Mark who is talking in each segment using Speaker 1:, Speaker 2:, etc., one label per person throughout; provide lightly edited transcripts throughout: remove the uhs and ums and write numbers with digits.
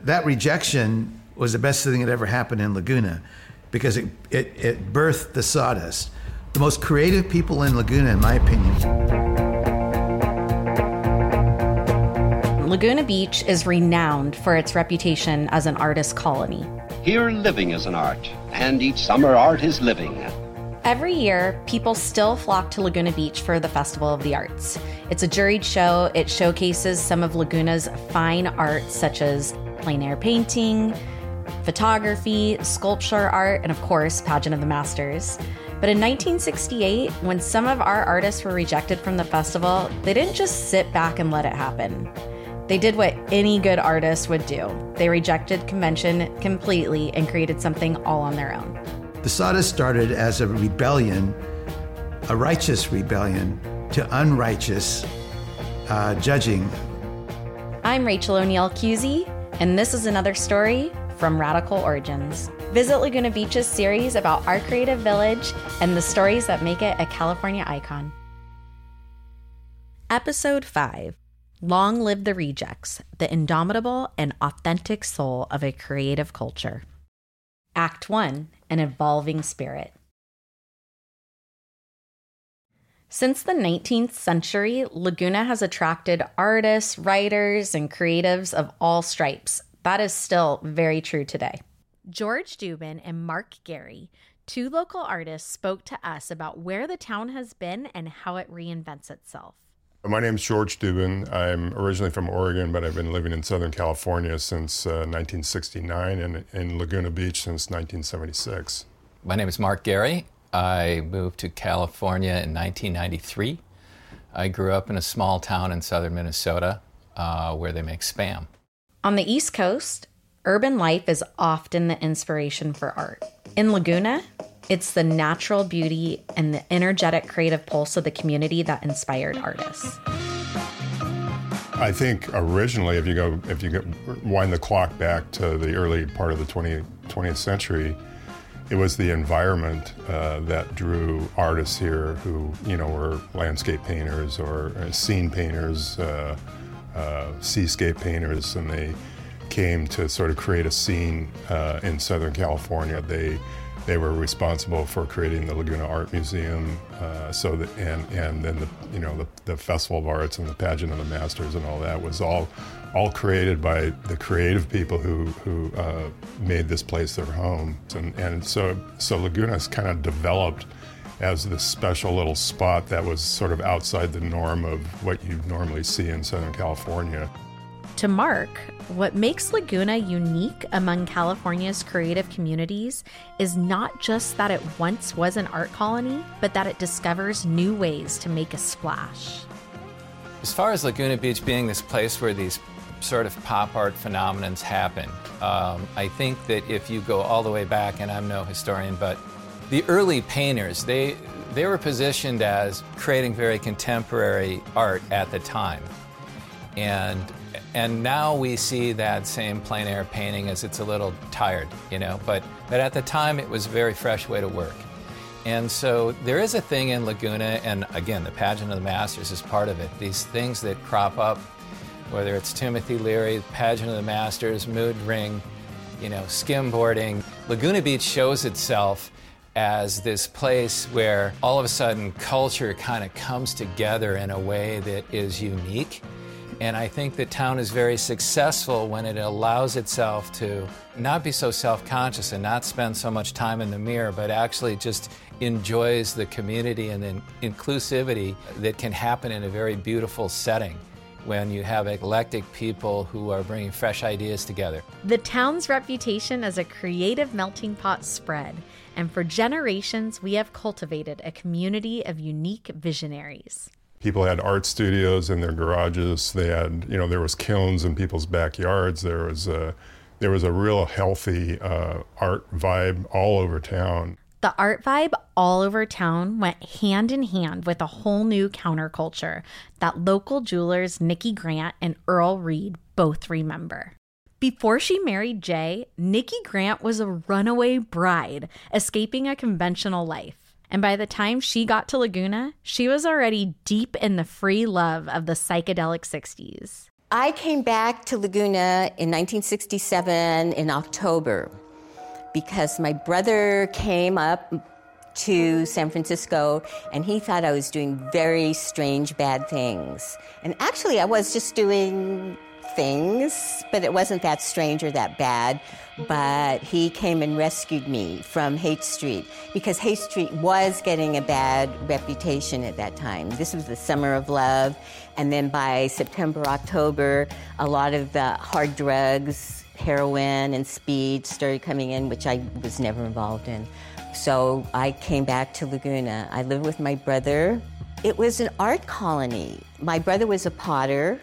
Speaker 1: That rejection was the best thing that ever happened in Laguna because it birthed the Sawdust. The most creative people in Laguna, in my opinion.
Speaker 2: Laguna Beach is renowned for its reputation as an artist colony.
Speaker 3: Here living is an art, and each summer art is living.
Speaker 2: Every year, people still flock to Laguna Beach for the Festival of the Arts. It's a juried show. It showcases some of Laguna's fine arts, such as plein air painting, photography, sculpture art, and of course, Pageant of the Masters. But in 1968, when some of our artists were rejected from the festival, they didn't just sit back and let it happen. They did what any good artist would do. They rejected convention completely and created something all on their own.
Speaker 1: The Sawdust started as a rebellion, a righteous rebellion to unrighteous judging.
Speaker 2: I'm Rachel O'Neill Cusey, and this is another story from Radical Origins. Visit Laguna Beach's series about our creative village and the stories that make it a California icon. Episode 5. Long Live the Rejects, the indomitable and authentic soul of a creative culture. Act 1, an evolving spirit. Since the 19th century, Laguna has attracted artists, writers, and creatives of all stripes. That is still very true today. George Dubin and Mark Gary, two local artists, spoke to us about where the town has been and how it reinvents itself.
Speaker 4: My name's George Dubin. I'm originally from Oregon, but I've been living in Southern California since 1969 and in Laguna Beach since 1976.
Speaker 5: My name is Mark Gary. I moved to California in 1993. I grew up in a small town in southern Minnesota where they make Spam.
Speaker 2: On the East Coast, urban life is often the inspiration for art. In Laguna, it's the natural beauty and the energetic creative pulse of the community that inspired artists.
Speaker 4: I think originally, if you wind the clock back to the early part of the 20th century, it was the environment that drew artists here who, were landscape painters or scene painters, seascape painters, and they came to sort of create a scene in Southern California. They were responsible for creating the Laguna Art Museum, and then the Festival of Arts and the Pageant of the Masters and all that was all created by the creative people who made this place their home. And so Laguna's kind of developed as this special little spot that was sort of outside the norm of what you normally see in Southern California.
Speaker 2: To Mark, what makes Laguna unique among California's creative communities is not just that it once was an art colony, but that it discovers new ways to make a splash.
Speaker 5: As far as Laguna Beach being this place where these sort of pop art phenomenons happen, I think that if you go all the way back, and I'm no historian, but the early painters, they were positioned as creating very contemporary art at the time. And now we see that same plein air painting as it's a little tired, but at the time it was a very fresh way to work. And so there is a thing in Laguna, and again, the Pageant of the Masters is part of it. These things that crop up, whether it's Timothy Leary, Pageant of the Masters, Mood Ring, skimboarding. Laguna Beach shows itself as this place where all of a sudden culture kind of comes together in a way that is unique. And I think the town is very successful when it allows itself to not be so self-conscious and not spend so much time in the mirror, but actually just enjoys the community and the inclusivity that can happen in a very beautiful setting when you have eclectic people who are bringing fresh ideas together.
Speaker 2: The town's reputation as a creative melting pot spread, and for generations we have cultivated a community of unique visionaries.
Speaker 4: People had art studios in their garages. They had, there was kilns in people's backyards. There was a real healthy art vibe all over town.
Speaker 2: The art vibe all over town went hand in hand with a whole new counterculture that local jewelers Nikki Grant and Earl Reed both remember. Before she married Jay, Nikki Grant was a runaway bride, escaping a conventional life. And by the time she got to Laguna, she was already deep in the free love of the psychedelic 60s.
Speaker 6: I came back to Laguna in 1967 in October because my brother came up to San Francisco and he thought I was doing very strange, bad things. And actually I was just doing things, but it wasn't that strange or that bad. But he came and rescued me from Haight Street because Haight Street was getting a bad reputation at that time. This was the summer of love. And then by September, October, a lot of the hard drugs, heroin and speed started coming in, which I was never involved in. So I came back to Laguna. I lived with my brother. It was an art colony. My brother was a potter.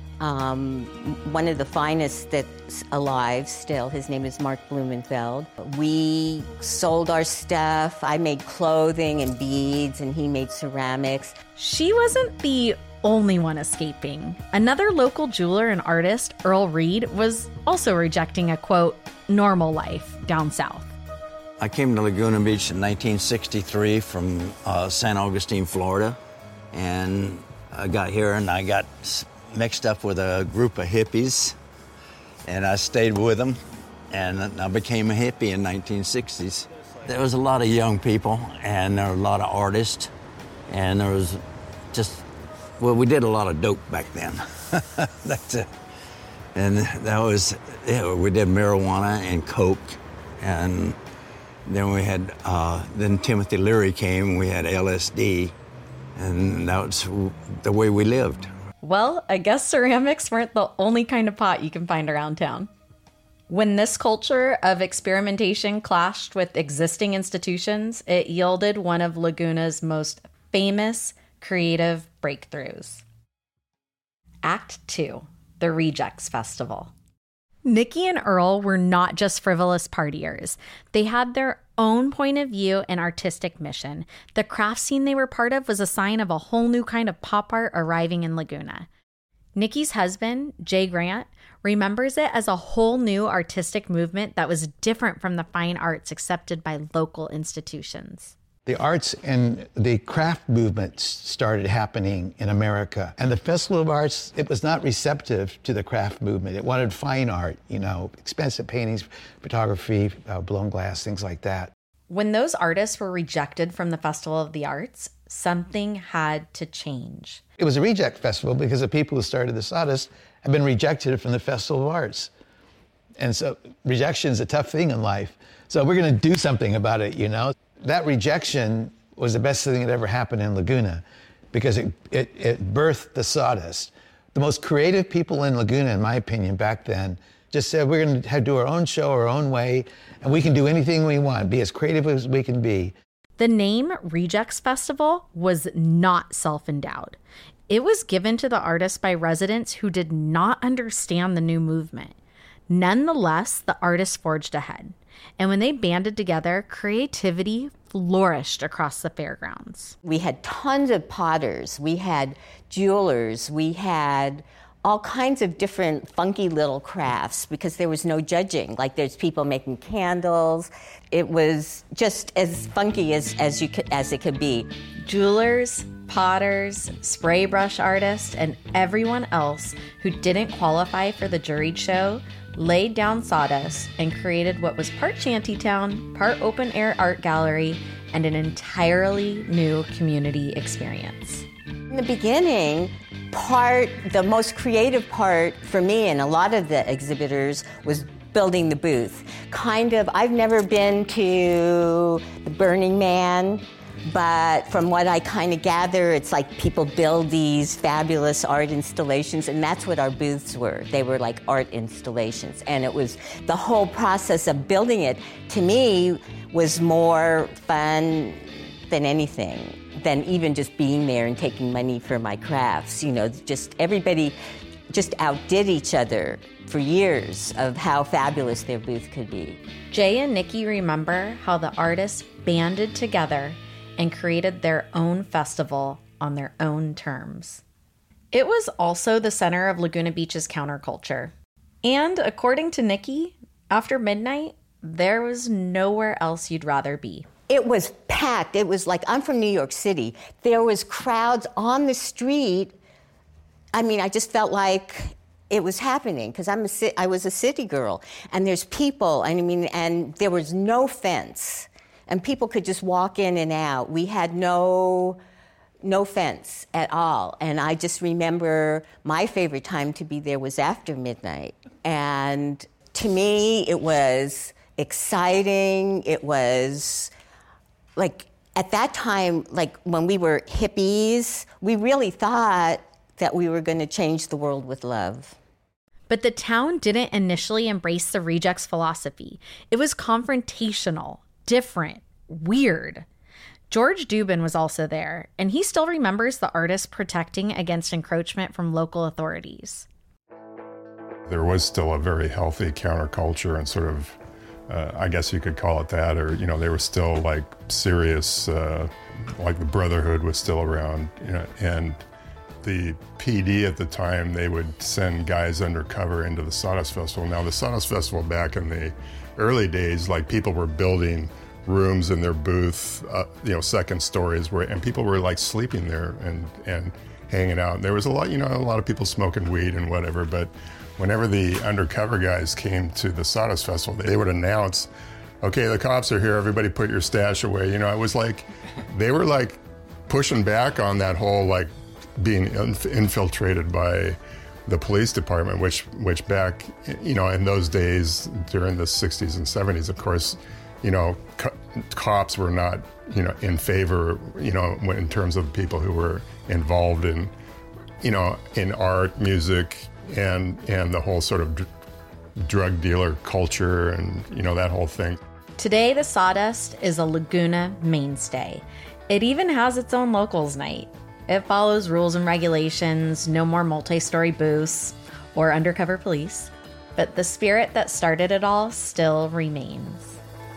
Speaker 6: One of the finest that's alive still. His name is Mark Blumenfeld. We sold our stuff. I made clothing and beads, and he made ceramics.
Speaker 2: She wasn't the only one escaping. Another local jeweler and artist, Earl Reed, was also rejecting a, quote, normal life down south.
Speaker 7: I came to Laguna Beach in 1963 from San Augustine, Florida, and I got here and I got mixed up with a group of hippies, and I stayed with them, and I became a hippie in 1960s. There was a lot of young people, and there were a lot of artists, and there was just, well, we did a lot of dope back then. That's it. And that was, yeah, we did marijuana and coke, and then we had, then Timothy Leary came, we had LSD, and that was the way we lived.
Speaker 2: Well, I guess ceramics weren't the only kind of pot you can find around town. When this culture of experimentation clashed with existing institutions, it yielded one of Laguna's most famous creative breakthroughs. Act 2, the Rejects Festival. Nikki and Earl were not just frivolous partiers. They had their own point of view and artistic mission. The craft scene they were part of was a sign of a whole new kind of pop art arriving in Laguna. Nikki's husband, Jay Grant, remembers it as a whole new artistic movement that was different from the fine arts accepted by local institutions.
Speaker 1: The arts and the craft movement started happening in America. And the Festival of Arts, it was not receptive to the craft movement. It wanted fine art, you know, expensive paintings, photography, blown glass, things like that.
Speaker 2: When those artists were rejected from the Festival of the Arts, something had to change.
Speaker 1: It was a reject festival because the people who started the Sawdust had been rejected from the Festival of Arts. And so rejection is a tough thing in life. So we're going to do something about it, you know. That rejection was the best thing that ever happened in Laguna because it birthed the Sawdust. The most creative people in Laguna, in my opinion, back then, just said we're going to do our own show, our own way, and we can do anything we want, be as creative as we can be.
Speaker 2: The name Rejects Festival was not self-endowed. It was given to the artists by residents who did not understand the new movement. Nonetheless, the artists forged ahead. And when they banded together, creativity flourished across the fairgrounds.
Speaker 6: We had tons of potters, we had jewelers, we had all kinds of different funky little crafts because there was no judging. Like there's people making candles. It was just as funky as it could be.
Speaker 2: Jewelers, potters, spray brush artists, and everyone else who didn't qualify for the juried show laid down sawdust and created what was part shantytown, part open-air art gallery, and an entirely new community experience.
Speaker 6: In the beginning, the most creative part for me and a lot of the exhibitors was building the booth. I've never been to the Burning Man, but from what I kind of gather, it's like people build these fabulous art installations, and that's what our booths were. They were like art installations, and it was the whole process of building it, to me, was more fun than anything, than even just being there and taking money for my crafts. You know, just everybody just outdid each other for years of how fabulous their booth could be.
Speaker 2: Jay and Nikki remember how the artists banded together and created their own festival on their own terms. It was also the center of Laguna Beach's counterculture. And according to Nikki, after midnight, there was nowhere else you'd rather be.
Speaker 6: It was packed. It was like, I'm from New York City. There was crowds on the street. I mean, I just felt like it was happening because I was a city girl, and there's people, and there was no fence, and people could just walk in and out. We had no fence at all, and I just remember my favorite time to be there was after midnight, and to me it was exciting. It was like at that time, like when we were hippies, we really thought that we were going to change the world with love.
Speaker 2: But the town didn't initially embrace the Rejects philosophy. It was confrontational, different, weird. George Dubin was also there, and he still remembers the artists protecting against encroachment from local authorities.
Speaker 4: There was still a very healthy counterculture and sort of, I guess you could call it that, or, they were still like serious, like the Brotherhood was still around, and the PD at the time, they would send guys undercover into the Sawdust Festival. Now, the Sawdust Festival back in the early days, like people were building rooms in their booth, second stories, and people were like sleeping there and hanging out. There was a lot of people smoking weed and whatever, but whenever the undercover guys came to the Sawdust Festival, they would announce, okay, the cops are here, everybody put your stash away. It was like, they were like pushing back on that whole like being infiltrated by the police department, which back, in those days during the 60s and 70s, of course, cops were not, in favor, in terms of people who were involved in, in art, music, and the whole sort of drug dealer culture and, that whole thing.
Speaker 2: Today, the Sawdust is a Laguna mainstay. It even has its own locals night. It follows rules and regulations, no more multi-story booths or undercover police, but the spirit that started it all still remains.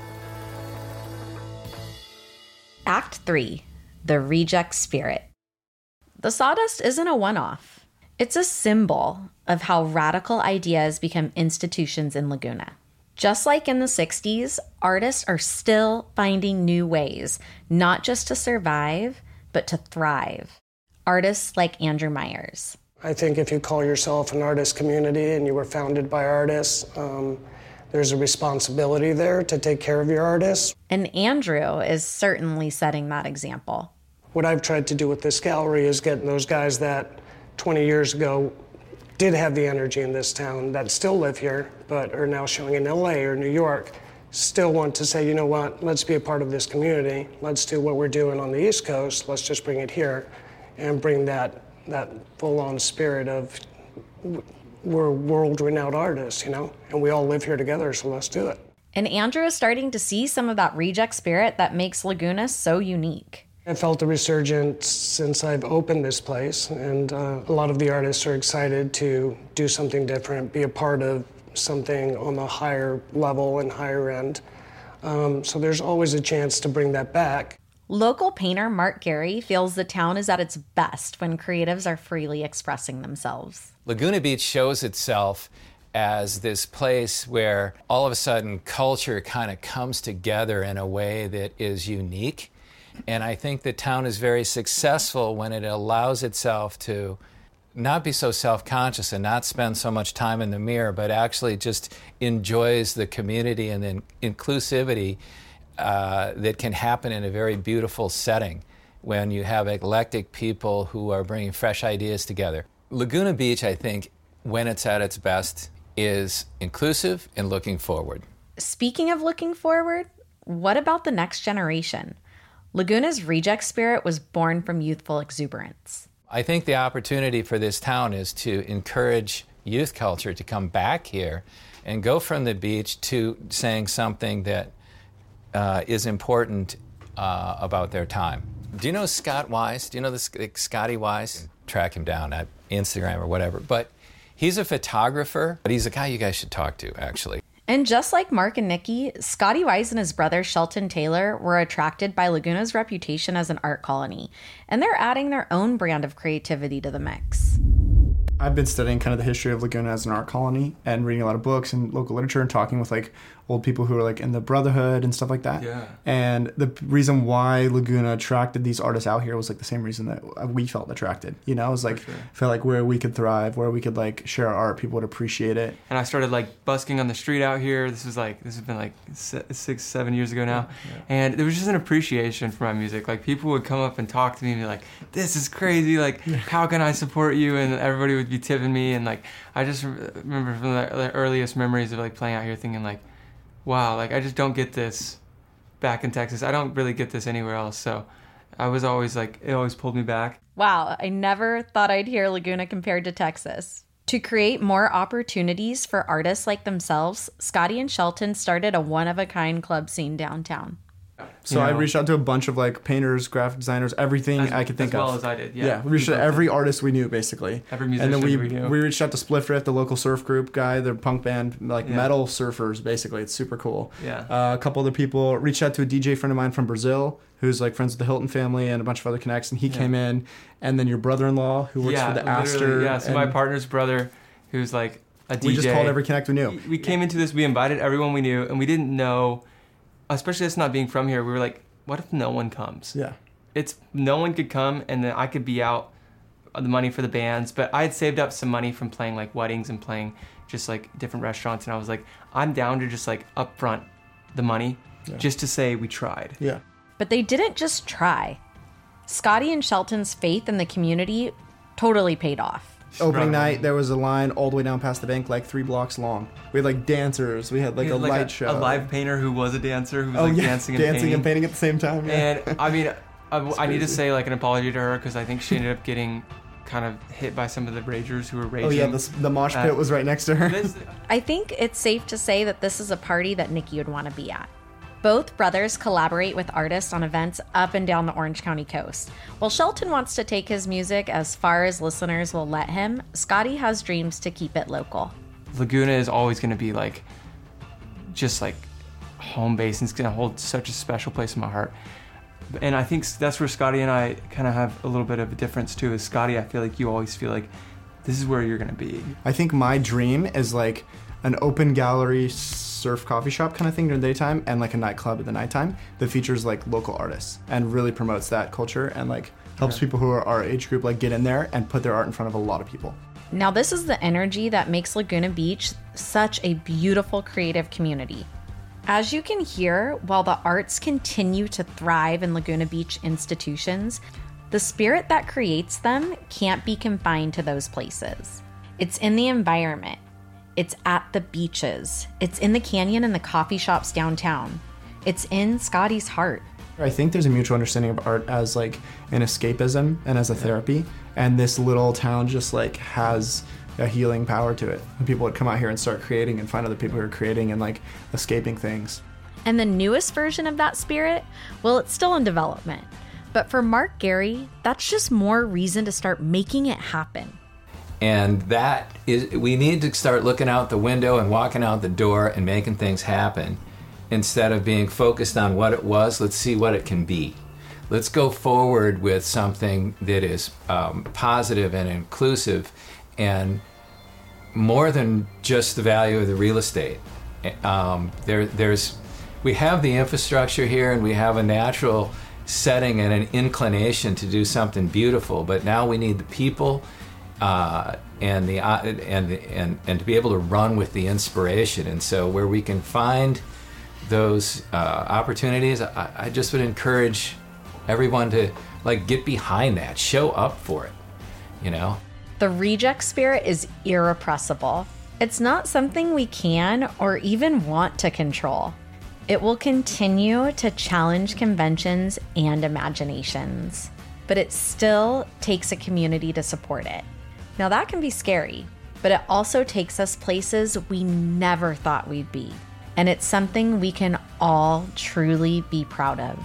Speaker 2: Act 3, the Reject Spirit. The Sawdust isn't a one-off. It's a symbol of how radical ideas become institutions in Laguna. Just like in the 60s, artists are still finding new ways, not just to survive, but to thrive. Artists like Andrew Myers.
Speaker 8: I think if you call yourself an artist community and you were founded by artists, there's a responsibility there to take care of your artists.
Speaker 2: And Andrew is certainly setting that example.
Speaker 8: What I've tried to do with this gallery is get those guys that 20 years ago did have the energy in this town, that still live here, but are now showing in LA or New York, still want to say, you know what, let's be a part of this community. Let's do what we're doing on the East Coast. Let's just bring it here and bring that full-on spirit of we're world-renowned artists, and we all live here together, so let's do it.
Speaker 2: And Andrew is starting to see some of that reject spirit that makes Laguna so unique.
Speaker 8: I felt a resurgence since I've opened this place, and a lot of the artists are excited to do something different, be a part of something on the higher level and higher end. So there's always a chance to bring that back.
Speaker 2: Local painter Mark Gary feels the town is at its best when creatives are freely expressing themselves.
Speaker 5: Laguna Beach shows itself as this place where all of a sudden culture kind of comes together in a way that is unique. And I think the town is very successful when it allows itself to not be so self-conscious and not spend so much time in the mirror, but actually just enjoys the community and the inclusivity that can happen in a very beautiful setting when you have eclectic people who are bringing fresh ideas together. Laguna Beach, I think, when it's at its best, is inclusive and looking forward.
Speaker 2: Speaking of looking forward, what about the next generation? Laguna's reject spirit was born from youthful exuberance.
Speaker 5: I think the opportunity for this town is to encourage youth culture to come back here and go from the beach to saying something that is important about their time. Do you know Scott Wise? Do you know Scotty Wise? Track him down at Instagram or whatever. But he's a photographer, but he's a guy you guys should talk to, actually.
Speaker 2: And just like Mark and Nikki, Scotty Wise and his brother Shelton Taylor were attracted by Laguna's reputation as an art colony, and they're adding their own brand of creativity to the mix.
Speaker 9: I've been studying kind of the history of Laguna as an art colony and reading a lot of books and local literature and talking with like old people who are like in the Brotherhood and stuff like that.
Speaker 10: Yeah.
Speaker 9: And the reason why Laguna attracted these artists out here was like the same reason that we felt attracted. You know, it was like, felt like where we could thrive, where we could like share our art, people would appreciate it.
Speaker 10: And I started like busking on the street out here. This has been like 6-7 years ago now. Yeah. And there was just an appreciation for my music. Like people would come up and talk to me and be like, this is crazy. Like, how can I support you? And everybody would be tipping me. And like, I just remember from the earliest memories of like playing out here thinking like, wow, like I just don't get this back in Texas. I don't really get this anywhere else. So I was always like, it always pulled me back.
Speaker 2: Wow, I never thought I'd hear Laguna compared to Texas. To create more opportunities for artists like themselves, Scotty and Shelton started a one-of-a-kind club scene downtown.
Speaker 9: So I reached out to a bunch of like painters, graphic designers, everything I could think of.
Speaker 10: As well as I did,
Speaker 9: yeah. We reached out to every artist we knew, basically.
Speaker 10: Every musician
Speaker 9: and then
Speaker 10: we knew.
Speaker 9: We reached out to Spliff the local surf group guy, the punk band, like metal surfers, basically. It's super cool.
Speaker 10: Yeah.
Speaker 9: A couple other people. Reached out to a DJ friend of mine from Brazil, who's like friends with the Hilton family and a bunch of other connects, and he came in. And then your brother-in-law, who works for the Astor.
Speaker 10: Yeah, so my partner's brother, who's like a DJ.
Speaker 9: We just called every connect we knew.
Speaker 10: We came into this, we invited everyone we knew, and we didn't know, especially us not being from here, we were like, what if no one comes?
Speaker 9: Yeah.
Speaker 10: No one could come, and then I could be out the money for the bands. But I had saved up some money from playing like weddings and playing just like different restaurants, and I was like, I'm down to just like upfront the money just to say we tried.
Speaker 9: Yeah.
Speaker 2: But they didn't just try. Scotty and Shelton's faith in the community totally paid off.
Speaker 9: Opening night, there was a line all the way down past the bank, like 3 blocks long. We had like dancers. We had like a light show.
Speaker 10: A live painter who was a dancer who was dancing and painting
Speaker 9: at the same time. Yeah.
Speaker 10: And I mean, I need to say like an apology to her because I think she ended up getting kind of hit by some of the ragers who were raging.
Speaker 9: Oh yeah, the mosh pit was right next to her.
Speaker 2: I think it's safe to say that this is a party that Nikki would want to be at. Both brothers collaborate with artists on events up and down the Orange County coast. While Shelton wants to take his music as far as listeners will let him, Scotty has dreams to keep it local.
Speaker 10: Laguna is always going to be like, just like home base, and it's going to hold such a special place in my heart. And I think that's where Scotty and I kind of have a little bit of a difference too. Is Scotty, I feel like you always feel like this is where you're going to be.
Speaker 9: I think my dream is like an open gallery surf coffee shop kind of thing during the daytime and like a nightclub at the nighttime that features like local artists and really promotes that culture and like helps people who are our age group like get in there and put their art in front of a lot of people.
Speaker 2: Now this is the energy that makes Laguna Beach such a beautiful creative community. As you can hear, while the arts continue to thrive in Laguna Beach institutions, the spirit that creates them can't be confined to those places. It's in the environment. It's at the beaches. It's in the canyon and the coffee shops downtown. It's in Scotty's heart.
Speaker 9: I think there's a mutual understanding of art as like an escapism and as a therapy. And this little town just like has a healing power to it. And people would come out here and start creating and find other people who are creating and like escaping things.
Speaker 2: And the newest version of that spirit, well, it's still in development. But for Mark Gary, that's just more reason to start making it happen.
Speaker 5: And that is, we need to start looking out the window and walking out the door and making things happen. Instead of being focused on what it was, let's see what it can be. Let's go forward with something that is positive and inclusive and more than just the value of the real estate. We have the infrastructure here and we have a natural setting and an inclination to do something beautiful, but now we need the people and to be able to run with the inspiration. And so where we can find those opportunities, I just would encourage everyone to like get behind that, show up for it, you know?
Speaker 2: The reject spirit is irrepressible. It's not something we can or even want to control. It will continue to challenge conventions and imaginations, but it still takes a community to support it. Now that can be scary, but it also takes us places we never thought we'd be. And it's something we can all truly be proud of.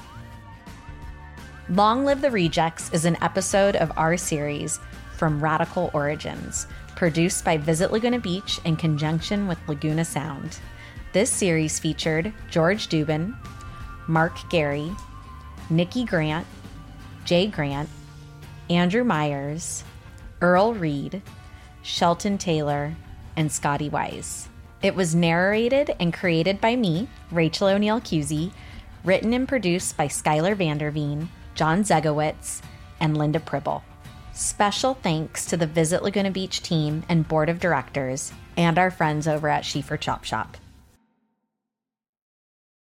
Speaker 2: Long Live the Rejects is an episode of our series, From Radical Origins, produced by Visit Laguna Beach in conjunction with Laguna Sound. This series featured George Dubin, Mark Gary, Nikki Grant, Jay Grant, Andrew Myers, Earl Reed, Shelton Taylor, and Scotty Wise. It was narrated and created by me, Rachel O'Neill Cusey, written and produced by Skylar Vanderveen, John Zegowitz, and Linda Pribble. Special thanks to the Visit Laguna Beach team and board of directors and our friends over at Schiefer Chop Shop.